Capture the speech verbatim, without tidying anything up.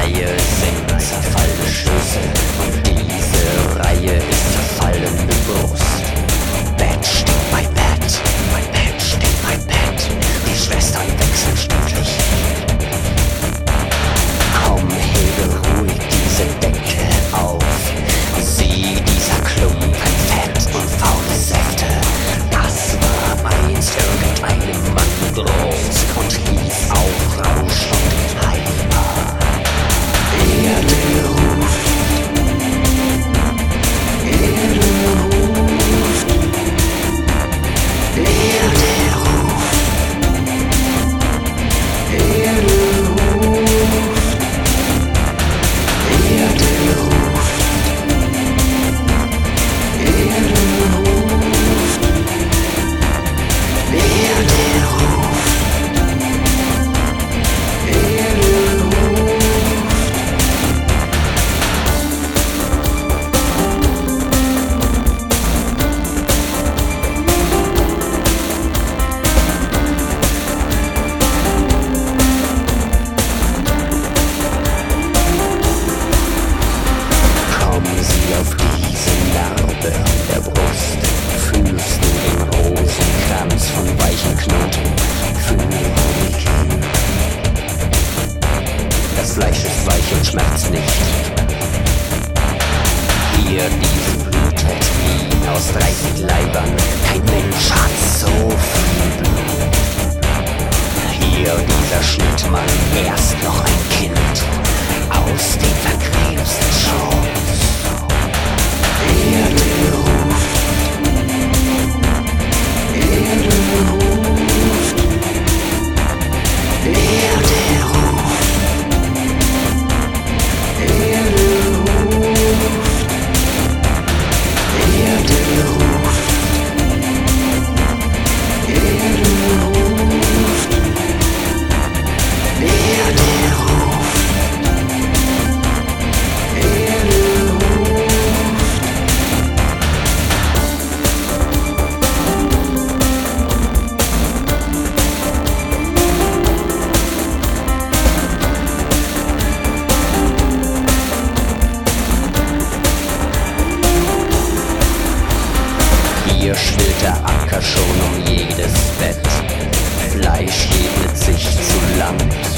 Reihe sind zerfallene Schüsse und diese Reihe ist zerfallene Brust. Bett steht bei Bett, mein Bett steht bei Bett, die Schwestern wechseln stündlich. Komm, hebe ruhig diese Decke auf, sieh dieser Klumpen Fett und faule Säfte. Das war einst irgendeinem Mann groß und hieß auch Rausch und Heimer. Erde ruft, Erde ruft, Erde ruft, Erde ruft, Erde ruft, Erde ruft, Erde ruft, Erde ruft. Kommen Sie auf diese Narbe an der Brust, fühlst du den Rosenkranz von weichen Knoten, fühle ruhig hin. Das Fleisch ist weich und schmerzt nicht. Hier diese blutet wie aus dreißig Leibern, kein Mensch hat so viel Blut. Hier dieser Schnittmann, erst noch ein Kind, aus dem verkrebsten Schoß. Erde ruft, Erde ruft, Erde ruft, Erde ruft, Erde ruft, Erde ruft, Erde ruft, Erde ruft. Hier schwillt der Acker schon um jedes Bett. Fleisch ebnet sich zu Land.